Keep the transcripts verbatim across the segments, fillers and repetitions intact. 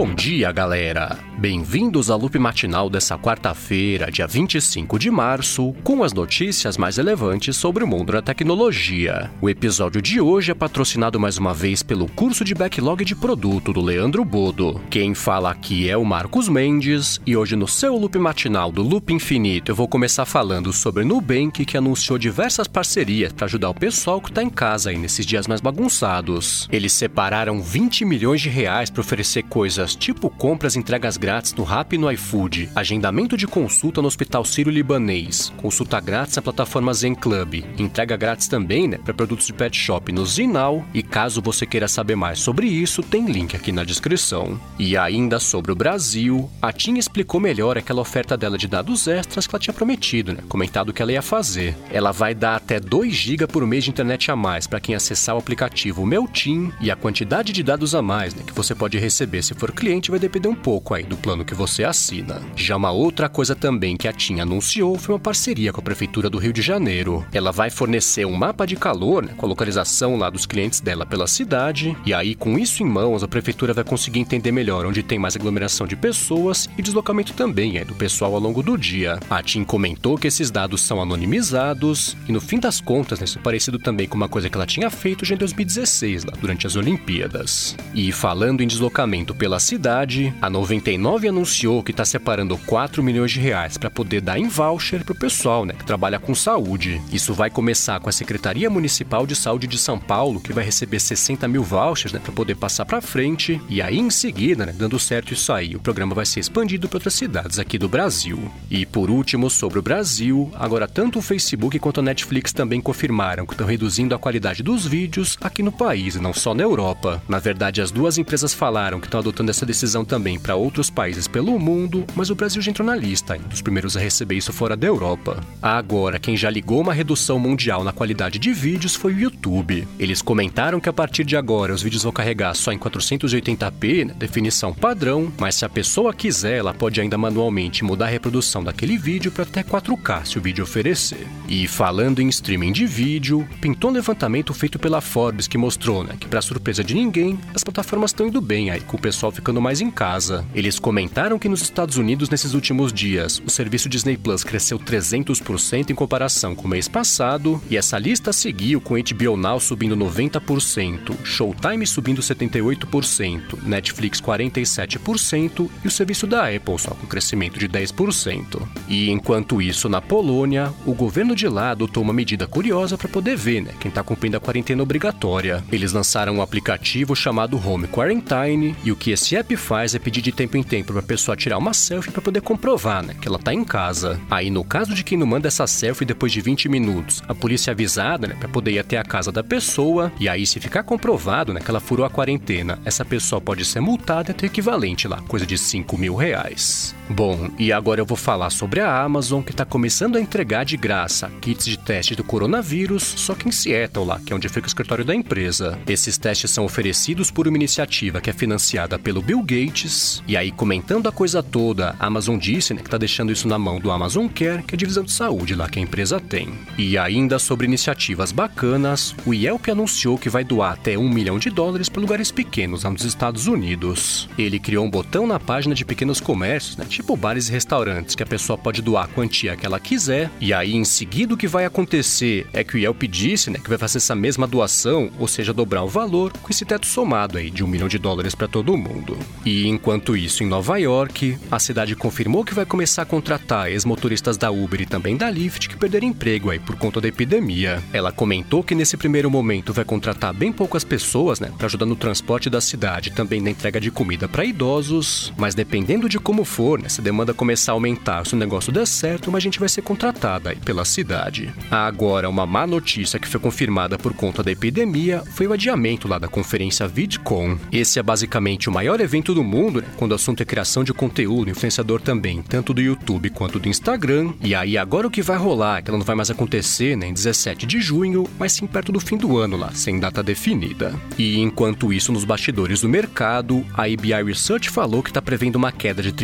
Bom dia, galera! Bem-vindos ao Loop Matinal dessa quarta-feira, dia vinte e cinco de março, com as notícias mais relevantes sobre o mundo da tecnologia. O episódio de hoje é patrocinado mais uma vez pelo curso de Backlog de Produto do Leandro Bodo. Quem fala aqui é o Marcos Mendes, e hoje no seu Loop Matinal do Loop Infinito eu vou começar falando sobre Nubank, que anunciou diversas parcerias para ajudar o pessoal que está em casa aí nesses dias mais bagunçados. Eles separaram vinte milhões de reais para oferecer coisas tipo compras e entregas grátis no Rappi e no iFood, agendamento de consulta no Hospital Sírio-Libanês, consulta grátis na plataforma Zen Club, entrega grátis também, né, para produtos de pet shop no Zinal, e caso você queira saber mais sobre isso, tem link aqui na descrição. E ainda sobre o Brasil, a TIM explicou melhor aquela oferta dela de dados extras que ela tinha prometido, né, comentado que ela ia fazer. Ela vai dar até dois gigas por mês de internet a mais para quem acessar o aplicativo Meu TIM, e a quantidade de dados a mais, né, que você pode receber se for cliente vai depender um pouco aí do plano que você assina. Já uma outra coisa também que a TIM anunciou foi uma parceria com a Prefeitura do Rio de Janeiro. Ela vai fornecer um mapa de calor, né, com a localização lá dos clientes dela pela cidade, e aí com isso em mãos a Prefeitura vai conseguir entender melhor onde tem mais aglomeração de pessoas e deslocamento também é, do pessoal ao longo do dia. A TIM comentou que esses dados são anonimizados e no fim das contas, né, isso é parecido também com uma coisa que ela tinha feito já em dois mil e dezesseis, lá durante as Olimpíadas. E falando em deslocamento pela cidade, a noventa e nove anunciou que está separando quatro milhões de reais para poder dar em voucher para o pessoal, né, que trabalha com saúde. Isso vai começar com a Secretaria Municipal de Saúde de São Paulo, que vai receber sessenta mil vouchers, né, para poder passar para frente. E aí, em seguida, né, dando certo isso aí, o programa vai ser expandido para outras cidades aqui do Brasil. E por último, sobre o Brasil, agora tanto o Facebook quanto a Netflix também confirmaram que estão reduzindo a qualidade dos vídeos aqui no país, e não só na Europa. Na verdade, as duas empresas falaram que estão adotando essa decisão também para outros países pelo mundo, mas o Brasil já entrou na lista, hein, dos primeiros a receber isso fora da Europa. Agora, quem já ligou uma redução mundial na qualidade de vídeos foi o YouTube. Eles comentaram que a partir de agora os vídeos vão carregar só em quatrocentos e oitenta p, né, definição padrão, mas se a pessoa quiser, ela pode ainda manualmente mudar a reprodução daquele vídeo para até quatro K, se o vídeo oferecer. E falando em streaming de vídeo, pintou um levantamento feito pela Forbes que mostrou, né, que para surpresa de ninguém, as plataformas estão indo bem aí, com o pessoal ficando mais em casa. Eles comentaram que nos Estados Unidos, nesses últimos dias, o serviço Disney Plus cresceu trezentos por cento em comparação com o mês passado, e essa lista seguiu com H B O Now subindo noventa por cento, Showtime subindo setenta e oito por cento, Netflix quarenta e sete por cento e o serviço da Apple só com crescimento de dez por cento. E enquanto isso, na Polônia, o governo de lá adotou uma medida curiosa para poder ver, né, quem está cumprindo a quarentena obrigatória. Eles lançaram um aplicativo chamado Home Quarantine, e o que esse app faz é pedir de tempo em tempo para a pessoa tirar uma selfie para poder comprovar, né, que ela tá em casa. Aí no caso de quem não manda essa selfie depois de vinte minutos, a polícia é avisada, né, para poder ir até a casa da pessoa, e aí se ficar comprovado, né, que ela furou a quarentena, essa pessoa pode ser multada e ter equivalente lá, coisa de cinco mil reais. Bom, e agora eu vou falar sobre a Amazon, que está começando a entregar de graça kits de teste do coronavírus, só que em Seattle lá, que é onde fica o escritório da empresa. Esses testes são oferecidos por uma iniciativa que é financiada pelo Bill Gates, e aí comentando a coisa toda, a Amazon disse, né, que está deixando isso na mão do Amazon Care, que é a divisão de saúde lá que a empresa tem. E ainda sobre iniciativas bacanas, o Yelp anunciou que vai doar até um milhão de dólares para lugares pequenos lá nos Estados Unidos. Ele criou um botão na página de pequenos comércios, né, tipo bares e restaurantes, que a pessoa pode doar a quantia que ela quiser, e aí em seguida o que vai acontecer é que o Yelp disse, né, que vai fazer essa mesma doação, ou seja, dobrar o valor, com esse teto somado aí de um milhão de dólares para todo mundo. E enquanto isso, em Nova York, a cidade confirmou que vai começar a contratar ex-motoristas da Uber e também da Lyft que perderam emprego aí por conta da epidemia. Ela comentou que nesse primeiro momento vai contratar bem poucas pessoas, né, para ajudar no transporte da cidade e também na entrega de comida para idosos, mas dependendo de como for, né, se a demanda começar a aumentar, se o negócio der certo, uma gente vai ser contratada aí pela cidade. Agora, uma má notícia que foi confirmada por conta da epidemia foi o adiamento lá da conferência VidCon. Esse é basicamente o maior evento do mundo, né, quando o assunto é criação de conteúdo, influenciador também, tanto do YouTube quanto do Instagram. E aí agora o que vai rolar é que ela não vai mais acontecer, né, em dezessete de junho, mas sim perto do fim do ano lá, sem data definida. E enquanto isso, nos bastidores do mercado, a A B I Research falou que está prevendo uma queda de trinta por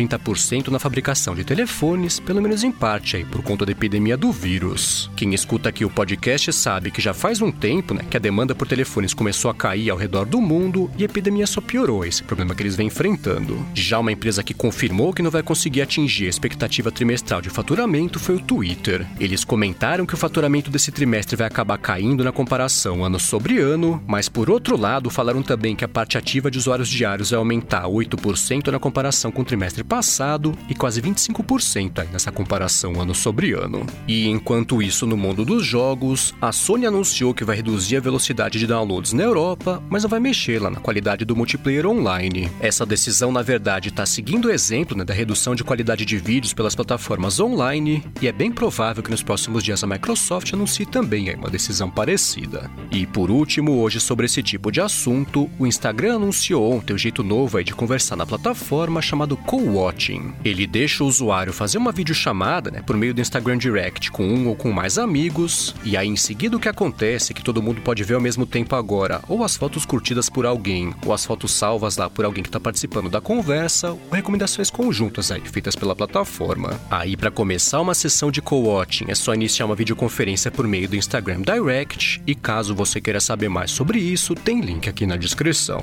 cento na fabricação de telefones, pelo menos em parte aí, por conta da epidemia do vírus. Quem escuta aqui o podcast sabe que já faz um tempo, né, que a demanda por telefones começou a cair ao redor do mundo e a epidemia só piorou esse problema que eles vêm enfrentando. Já uma empresa que confirmou que não vai conseguir atingir a expectativa trimestral de faturamento foi o Twitter. Eles comentaram que o faturamento desse trimestre vai acabar caindo na comparação ano sobre ano, mas por outro lado falaram também que a parte ativa de usuários diários vai aumentar oito por cento na comparação com o trimestre passado e quase vinte e cinco por cento aí nessa comparação ano sobre ano. E enquanto isso, no mundo dos jogos, a Sony anunciou que vai reduzir a velocidade de downloads na Europa, mas não vai mexer lá na qualidade do multiplayer online. Essa decisão, na verdade, está seguindo o exemplo, né, da redução de qualidade de vídeos pelas plataformas online, e é bem provável que nos próximos dias a Microsoft anuncie também aí uma decisão parecida. E por último, hoje sobre esse tipo de assunto, o Instagram anunciou ontem um jeito novo aí de conversar na plataforma chamado Co-Watching. Ele deixa o usuário fazer uma videochamada, né, por meio do Instagram Direct com um ou com mais amigos, e aí em seguida o que acontece é que todo mundo pode ver ao mesmo tempo agora ou as fotos curtidas por alguém, ou as fotos salvas lá por alguém que está participando da conversa, ou recomendações conjuntas aí feitas pela plataforma. Aí para começar uma sessão de co-watching é só iniciar uma videoconferência por meio do Instagram Direct, e caso você queira saber mais sobre isso, tem link aqui na descrição.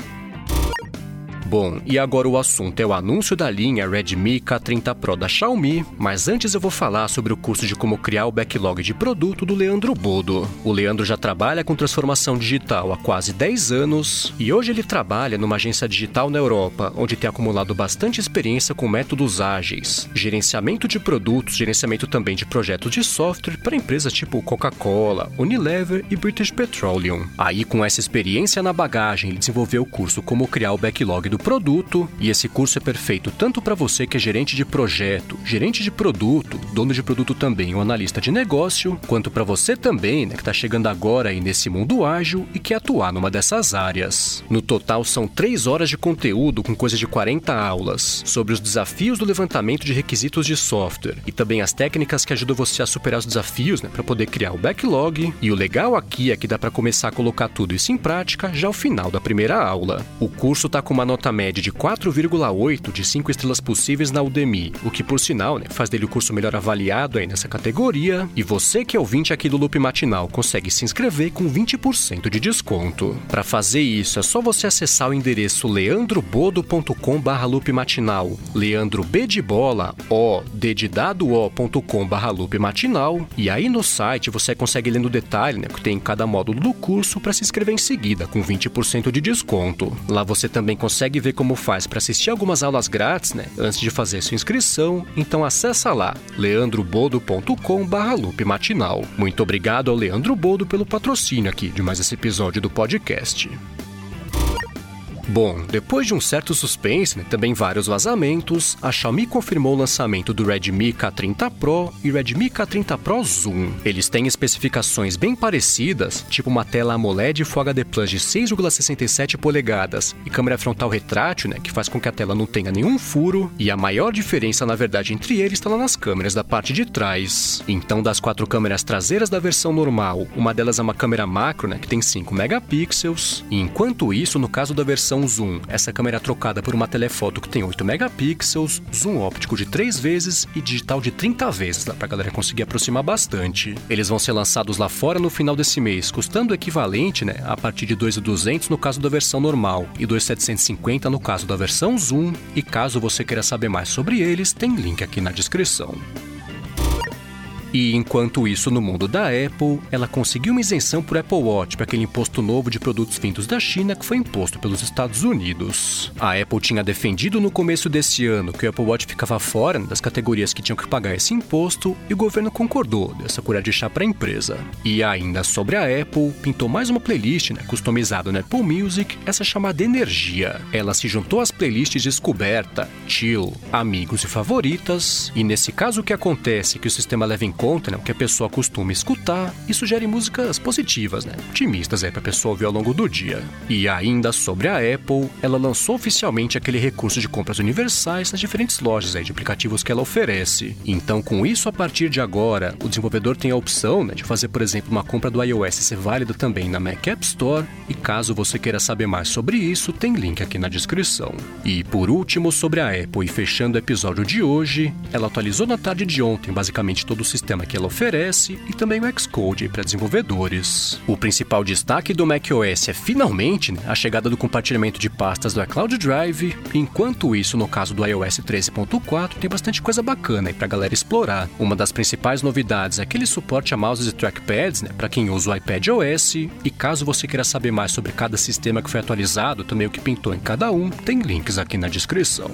Bom, e agora o assunto é o anúncio da linha Redmi K trinta Pro da Xiaomi, mas antes eu vou falar sobre o curso de como criar o backlog de produto do Leandro Bodo. O Leandro já trabalha com transformação digital há quase dez anos e hoje ele trabalha numa agência digital na Europa, onde tem acumulado bastante experiência com métodos ágeis, gerenciamento de produtos, gerenciamento também de projetos de software para empresas tipo Coca-Cola, Unilever e British Petroleum. Aí com essa experiência na bagagem, ele desenvolveu o curso Como Criar o Backlog do Produto, e esse curso é perfeito tanto para você que é gerente de projeto, gerente de produto, dono de produto também ou analista de negócio, quanto para você também, né, que está chegando agora aí nesse mundo ágil e quer atuar numa dessas áreas. No total são três horas de conteúdo com coisa de quarenta aulas, sobre os desafios do levantamento de requisitos de software e também as técnicas que ajudam você a superar os desafios, né, para poder criar o backlog. E o legal aqui é que dá para começar a colocar tudo isso em prática já ao final da primeira aula. O curso está com uma nota média de quatro vírgula oito de cinco estrelas possíveis na Udemy, o que por sinal, né, faz dele o curso melhor avaliado aí nessa categoria, e você que é ouvinte aqui do Loop Matinal consegue se inscrever com vinte por cento de desconto. Para fazer isso é só você acessar o endereço leandrobodo ponto com barra loop matinal, leandro b de bola, o, d de dado o ponto com barra loop matinal, e aí no site você consegue ler no detalhe, né, que tem em cada módulo do curso para se inscrever em seguida com vinte por cento de desconto. Lá você também consegue ver como faz para assistir algumas aulas grátis, né, antes de fazer sua inscrição, então acessa lá, leandrobodo ponto com barra loop matinal. Muito obrigado ao Leandro Bodo pelo patrocínio aqui de mais esse episódio do podcast. Bom, depois de um certo suspense, né, também vários vazamentos, a Xiaomi confirmou o lançamento do Redmi K trinta Pro e Redmi K trinta Pro Zoom. Eles têm especificações bem parecidas, tipo uma tela AMOLED Full H D Plus de seis vírgula sessenta e sete polegadas e câmera frontal retrátil, né, que faz com que a tela não tenha nenhum furo, e a maior diferença, na verdade, entre eles está lá nas câmeras da parte de trás. Então, das quatro câmeras traseiras da versão normal, uma delas é uma câmera macro, né, que tem cinco megapixels, e enquanto isso, no caso da versão zoom, essa câmera é trocada por uma telefoto que tem oito megapixels, zoom óptico de três vezes e digital de trinta vezes, dá pra galera conseguir aproximar bastante. Eles vão ser lançados lá fora no final desse mês, custando o equivalente, né, a partir de dois mil e duzentos no caso da versão normal e dois mil setecentos e cinquenta no caso da versão zoom, e caso você queira saber mais sobre eles, tem link aqui na descrição. E enquanto isso, no mundo da Apple, ela conseguiu uma isenção por Apple Watch para aquele imposto novo de produtos vindos da China que foi imposto pelos Estados Unidos. A Apple tinha defendido no começo desse ano que o Apple Watch ficava fora das categorias que tinham que pagar esse imposto, e o governo concordou dessa colher de chá para a empresa. E ainda sobre a Apple, pintou mais uma playlist, né, customizada no Apple Music, essa chamada Energia. Ela se juntou às playlists Descoberta, Chill, Amigos e Favoritas, e nesse caso o que acontece é que o sistema leva em conta, né, o que a pessoa costuma escutar e sugere músicas positivas, né, otimistas aí pra pessoa ouvir ao longo do dia. E ainda sobre a Apple, ela lançou oficialmente aquele recurso de compras universais nas diferentes lojas aí de aplicativos que ela oferece. Então, com isso, a partir de agora, o desenvolvedor tem a opção, né, de fazer, por exemplo, uma compra do iOS ser válida também na Mac App Store, e caso você queira saber mais sobre isso, tem link aqui na descrição. E por último, sobre a Apple, e fechando o episódio de hoje, ela atualizou na tarde de ontem basicamente todo o sistema que ela oferece e também o Xcode para desenvolvedores. O principal destaque do macOS é finalmente, né, a chegada do compartilhamento de pastas do iCloud Drive, enquanto isso, no caso do iOS treze ponto quatro, tem bastante coisa bacana aí pra galera explorar. Uma das principais novidades é aquele suporte a mouses e trackpads, né, para quem usa o iPadOS, e caso você queira saber mais sobre cada sistema que foi atualizado, também o que pintou em cada um, tem links aqui na descrição.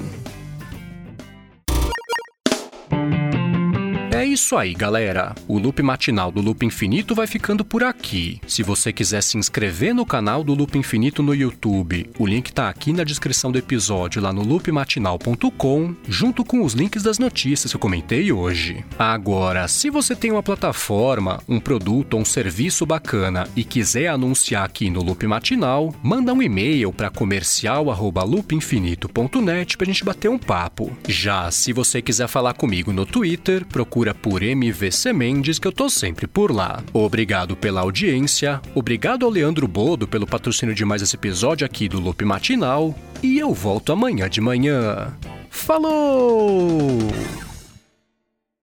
É isso aí, galera. O Loop Matinal do Loop Infinito vai ficando por aqui. Se você quiser se inscrever no canal do Loop Infinito no YouTube, o link tá aqui na descrição do episódio lá no loop matinal ponto com, junto com os links das notícias que eu comentei hoje. Agora, se você tem uma plataforma, um produto ou um serviço bacana e quiser anunciar aqui no Loop Matinal, manda um e-mail para comercial arroba loop infinito ponto net pra gente bater um papo. Já se você quiser falar comigo no Twitter, procura por M V C Mendes, que eu tô sempre por lá. Obrigado pela audiência, obrigado ao Leandro Bodo pelo patrocínio de mais esse episódio aqui do Loop Matinal, e eu volto amanhã de manhã. Falou!